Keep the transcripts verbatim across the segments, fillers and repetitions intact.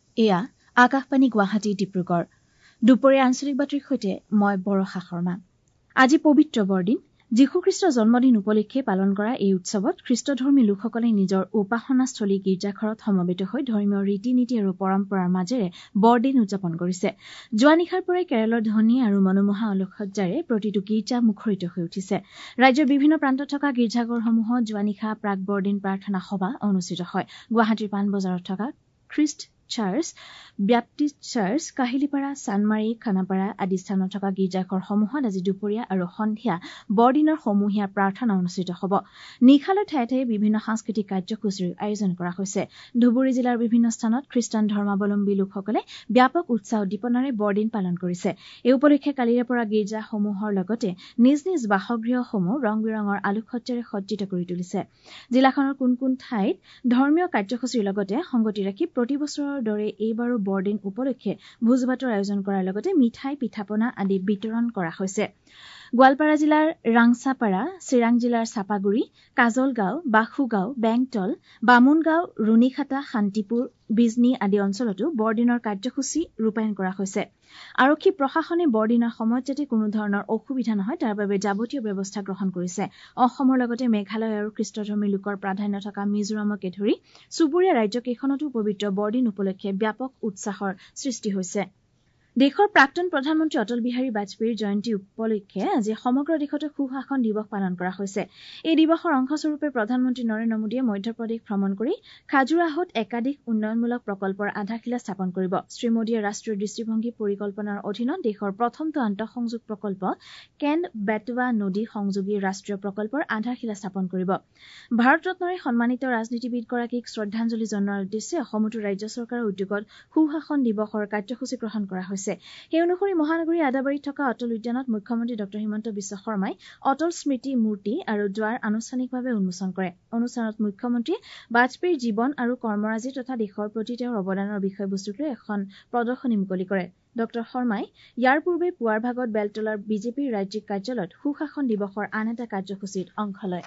এয়া আকাশবাণী গুৱাহাটী ডিব্ৰুগড় দুপৰীয়া আঞ্চলিক বাতৰিৰ সৈতে মই বৰষা শৰ্মা। আজি পবিত্ৰ বৰদিন। যীশুখ্ৰীষ্টৰ জন্মদিন উপলক্ষে পালন কৰা এই উৎসৱত খ্ৰীষ্টধৰ্মী লোকসকলে নিজৰ উপাসনাস্থলী গীৰ্জাঘৰত সমবেত হৈ ধৰ্মীয় ৰীতি নীতি আৰু পৰম্পৰাৰ মাজেৰে বৰদিন উদযাপন কৰিছে। যোৱা নিশাৰ পৰাই কেৰলৰ ধ্বনি আৰু মনোমোহা আলোকসজ্জাৰে প্ৰতিটো গীৰ্জা মুখৰিত হৈ উঠিছে। ৰাজ্যৰ বিভিন্ন প্ৰান্তত থকা গীৰ্জাঘৰসমূহত যোৱা নিশা প্ৰাক বৰদিন প্ৰাৰ্থনা সভা অনুষ্ঠিত হয়। গুৱাহাটীৰ পাণবজাৰত থকা Christ church, Baptist church, Kahilipara, Chandmari, Khanapara আদি স্থানত থকা গীৰ্জাঘৰসমূহত আজি দুপৰীয়া আৰু সন্ধিয়া বৰদিনৰ সমূহীয়া প্ৰাৰ্থনা অনুষ্ঠিত হ'ব। নিশালৈ ঠায়ে ঠায়ে বিভিন্ন সাংস্কৃতিক কাৰ্যসূচীৰ আয়োজন কৰা হৈছে। ধুবুৰী জিলাৰ বিভিন্ন স্থানত খ্ৰীষ্টান ধৰ্মাৱলম্বী লোকসকলে ব্যাপক উৎসাহ উদ্দীপনাৰে বৰদিন পালন কৰিছে। এই উপলক্ষে কালিৰে পৰা গীৰ্জাসমূহৰ লগতে নিজ নিজ বাসগৃহসমূহ ৰং বিৰঙৰ আলোকসজ্জাৰে সজ্জিত কৰি তুলিছে। জিলাখনৰ কোন কোন ঠাইত ধৰ্মীয় কাৰ্যসূচীৰ লগতে সংগতি ৰাখি প্ৰতি বছৰৰ দৰে এইবাৰো বৰদিন উপলক্ষে ভোজ ভাতৰ আয়োজন কৰাৰ লগতে মিঠাই, পিঠাপনা আদি বিতৰণ কৰা হৈছে। গোৱালপাৰা জিলাৰ ৰাংচাপাৰা, চিৰাং জিলাৰ চাপাগুৰি, কাজলগাঁও, বাসুগাঁও, বেংটল, বামুণগাঁও, ৰুণীখাটা, শান্তিপুৰ, বিজনী আদি অঞ্চলতো বৰদিনৰ কাৰ্যসূচী ৰূপায়ণ কৰা হৈছে। আৰক্ষী প্ৰশাসনে বৰদিনৰ সময়ত যাতে কোনো ধৰণৰ অসুবিধা নহয় তাৰ বাবে যাৱতীয় ব্যৱস্থা গ্ৰহণ কৰিছে। অসমৰ লগতে মেঘালয় আৰু খ্ৰীষ্টধৰ্মী লোকৰ প্ৰাধান্য থকা মিজোৰামকে ধৰি চুবুৰীয়া ৰাজ্যকেইখনতো পবিত্ৰ বৰদিন উপলক্ষে ব্যাপক উৎসাহৰ সৃষ্টি হৈছে। দেশৰ প্ৰাক্তন প্ৰধানমন্ত্ৰী অটল বিহাৰী বাজপেয়ীৰ জয়ন্তী উপলক্ষে আজি সমগ্ৰ দেশতে সুশাসন দিৱস পালন কৰা হৈছে। এই দিৱসৰ অংশস্বৰূপে প্ৰধানমন্ত্ৰী নৰেন্দ্ৰ মোদীয়ে মধ্যপ্ৰদেশ ভ্ৰমণ কৰি খাজুৰাহোত একাধিক উন্নয়নমূলক প্ৰকল্পৰ আধাৰশিলা স্থাপন কৰিব। শ্ৰীমোদীয়ে ৰাষ্ট্ৰীয় দৃষ্টিভংগী পৰিকল্পনাৰ অধীনত দেশৰ প্ৰথমটো আন্তঃসংযোগ প্ৰকল্প কেন্দ বেটৱা নদী সংযোগী ৰাষ্ট্ৰীয় প্ৰকল্পৰ আধাৰশিলা স্থাপন কৰিব। ভাৰত ৰত্নৰে সন্মানিত ৰাজনীতিবিদগৰাকীক শ্ৰদ্ধাঞ্জলি জনোৱাৰ উদ্দেশ্যে অসমতো ৰাজ্য চৰকাৰৰ উদ্যোগত সুশাসন দিৱসৰ কাৰ্যসূচী গ্ৰহণ কৰা হৈছে। সেই অনুসৰি মহানগৰীৰ আদাবাৰীত থকা অটল উদ্যানত মুখ্যমন্ত্ৰী ড হিমন্ত বিশ্ব শৰ্মাই অটল স্মৃতি মূৰ্তি আৰু দ্বাৰ আনুষ্ঠানিকভাৱে উন্মোচন কৰে। অনুষ্ঠানত মুখ্যমন্ত্ৰীয়ে বাজপেয়ীৰ জীৱন আৰু কৰ্মৰাজি তথা দেশৰ প্ৰতি তেওঁৰ অৱদানৰ বিষয়বস্তুক লৈ এখন প্ৰদৰ্শনী মুকলি কৰে। ড শৰ্মাই ইয়াৰ পূৰ্বে পুৱাৰ ভাগত বেলতলাৰ বিজেপিৰ ৰাজ্যিক কাৰ্যালয়ত সুশাসন দিৱসৰ আন এটা কাৰ্যসূচীত অংশ লয়।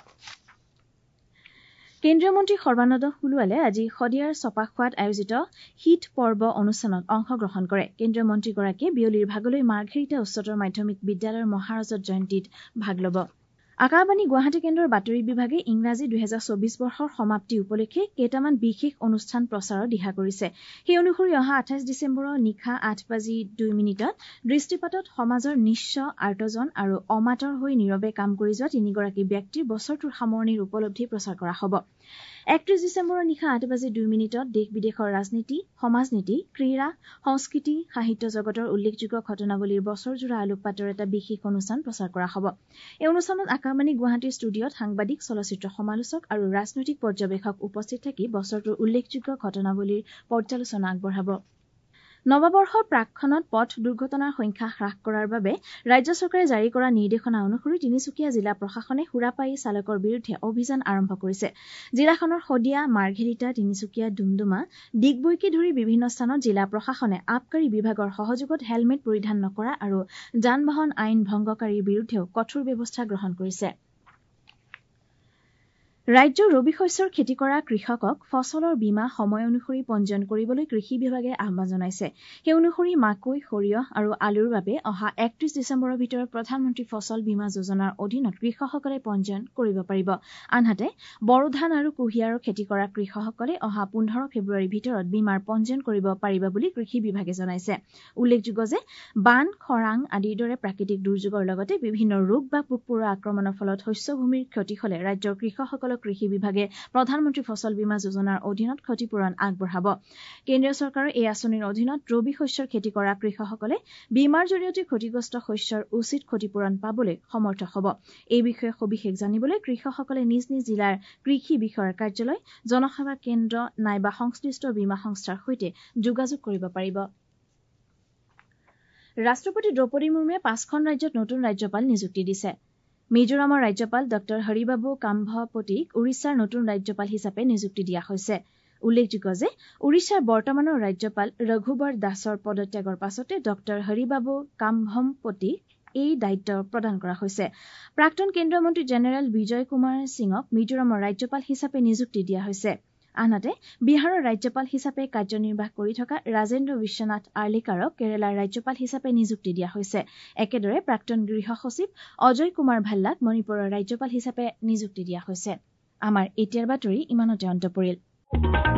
কেন্দ্ৰীয় মন্ত্ৰী সৰ্বানন্দ সোণোৱালে আজি শদিয়াৰ ছপাখোৱাত আয়োজিত শীত পৰ্ব অনুষ্ঠানত অংশগ্ৰহণ কৰে। কেন্দ্ৰীয় মন্ত্ৰীগৰাকীয়ে বিয়লিৰ ভাগলৈ মাৰ্ঘেৰিটা উচ্চতৰ মাধ্যমিক বিদ্যালয়ৰ মহাৰজত জয়ন্তীত ভাগ ল'ব। আকাশবাণী গুৱাহাটী কেন্দ্ৰৰ বাতৰি বিভাগে ইংৰাজী দুহেজাৰ চৌবিশ বৰ্ষৰ সমাপ্তি উপলক্ষে কেইটামান বিশেষ অনুষ্ঠান প্ৰচাৰৰ দিহা কৰিছে। সেই অনুসৰি অহা আঠাইশ ডিচেম্বৰৰ নিশা আঠ বাজি দুই মিনিটত দৃষ্টিপাতত সমাজৰ নিঃস্ব, আৰ্তজন আৰু অমাতৰ হৈ নীৰৱে কাম কৰি যোৱা তিনিগৰাকী ব্যক্তিৰ বছৰটোৰ সামৰণিৰ উপলব্ধি প্ৰচাৰ কৰা হ'ব। একত্ৰিশ ডিচেম্বৰৰ নিশা আঠ বাজি দুই মিনিটত দেশ বিদেশৰ ৰাজনীতি, সমাজনীতি, ক্ৰীড়া, সংস্কৃতি, সাহিত্য জগতৰ উল্লেখযোগ্য ঘটনাৱলীৰ বছৰজোৰা আলোকপাতৰ এটা বিশেষ অনুষ্ঠান প্ৰচাৰ কৰা হ'ব। এই অনুষ্ঠানত আকাশবাণী গুৱাহাটীৰ ষ্টুডিঅ'ত সাংবাদিক, চলচ্চিত্ৰ সমালোচক আৰু ৰাজনৈতিক পৰ্যবেক্ষক উপস্থিত থাকি বছৰটোৰ উল্লেখযোগ্য ঘটনাৱলীৰ পৰ্যালোচনা আগবঢ়াব। নৱবৰ্ষৰ প্ৰাকক্ষণত পথ দুৰ্ঘটনাৰ সংখ্যা হ্ৰাস কৰাৰ বাবে ৰাজ্য চৰকাৰে জাৰি কৰা নিৰ্দেশনা অনুসৰি তিনিচুকীয়া জিলা প্ৰশাসনে সুৰাপায়ী চালকৰ বিৰুদ্ধে অভিযান আৰম্ভ কৰিছে। জিলাখনৰ শদিয়া, মাৰ্ঘেৰিটা, তিনিচুকীয়া, ডুমডুমা, ডিগবৈকে ধৰি বিভিন্ন স্থানত জিলা প্ৰশাসনে আবকাৰী বিভাগৰ সহযোগত হেলমেট পৰিধান নকৰা আৰু যান বাহন আইন ভংগকাৰীৰ বিৰুদ্ধেও কঠোৰ ব্যৱস্থা গ্ৰহণ কৰিছে। ৰাজ্যৰ ৰবি শস্যৰ খেতি কৰা কৃষকক ফচলৰ বীমা সময় অনুসৰি পঞ্জীয়ন কৰিবলৈ কৃষি বিভাগে আহ্বান জনাইছে। সেই অনুসৰি মাকৈ, সৰিয়হ আৰু আলুৰ বাবে অহা একত্ৰিশ ডিচেম্বৰৰ ভিতৰত প্ৰধানমন্ত্ৰী ফচল বীমা যোজনাৰ অধীনত কৃষকসকলে পঞ্জীয়ন কৰিব পাৰিব। আনহাতে বড়ো ধান আৰু কুঁহিয়াৰৰ খেতি কৰা কৃষকসকলে অহা পোন্ধৰ ফেব্ৰুৱাৰীৰ ভিতৰত বীমাৰ পঞ্জীয়ন কৰিব পাৰিব বুলি কৃষি বিভাগে জনাইছে। উল্লেখযোগ্য যে বান, খৰাং আদিৰ দৰে প্ৰাকৃতিক দুৰ্যোগৰ লগতে বিভিন্ন ৰোগ বা পোক-পৰুৱা আক্ৰমণৰ ফলত শস্যভূমিৰ ক্ষতি হলে ৰাজ্যৰ কৃষকসকলক কৃষি বিভাগে প্ৰধানমন্ত্ৰী ফচল বীমা যোজনাৰ অধীনত ক্ষতিপূৰণ আগবঢ়াব। কেন্দ্ৰীয় চৰকাৰৰ এই আঁচনিৰ অধীনত ৰবি শস্যৰ খেতি কৰা কৃষকসকলে বীমাৰ জৰিয়তে ক্ষতিগ্ৰস্ত শস্যৰ উচিত ক্ষতিপূৰণ পাবলৈ সমৰ্থ হ'ব। এই বিষয়ে সবিশেষ জানিবলৈ কৃষকসকলে নিজ নিজ জিলাৰ কৃষি বিষয়াৰ কাৰ্যালয়, জনসেৱা কেন্দ্ৰ নাইবা সংশ্লিষ্ট বীমা সংস্থাৰ সৈতে যোগাযোগ কৰিব পাৰিব। ৰাষ্ট্ৰপতি দ্ৰৌপদী মুৰ্মুৱে পাঁচখন ৰাজ্যত নতুন ৰাজ্যপাল নিযুক্তি দিছে। মিজোৰামৰ ৰাজ্যপাল ড হৰিবাবু কাম্ভপতিক উৰিষ্যাৰ নতুন ৰাজ্যপাল হিচাপে নিযুক্তি দিয়া হৈছে। উল্লেখযোগ্য যে উৰিষ্যাৰ বৰ্তমানৰ ৰাজ্যপাল ৰঘুবৰ দাসৰ পদত্যাগৰ পাছতে ড হৰিবাবু কাম্ভপতিক এই দায়িত্ব প্ৰদান কৰা হৈছে। প্ৰাক্তন কেন্দ্ৰীয় মন্ত্ৰী জেনেৰেল বিজয় কুমাৰ সিঙক মিজোৰামৰ ৰাজ্যপাল হিচাপে নিযুক্তি দিয়া হৈছে। আনহাতে বিহাৰৰ ৰাজ্যপাল হিচাপে কাৰ্যনিৰ্বাহ কৰি থকা ৰাজেন্দ্ৰ বিশ্বনাথ আৰ্লিকাৰক কেৰালাৰ ৰাজ্যপাল হিচাপে নিযুক্তি দিয়া হৈছে। একেদৰে প্ৰাক্তন গৃহ সচিব অজয় কুমাৰ ভাল্লাক মণিপুৰৰ ৰাজ্যপাল হিচাপে নিযুক্তি দিয়া হৈছে। আমাৰ এতিয়াৰ বাতৰি ইমানতে অন্ত পৰিল।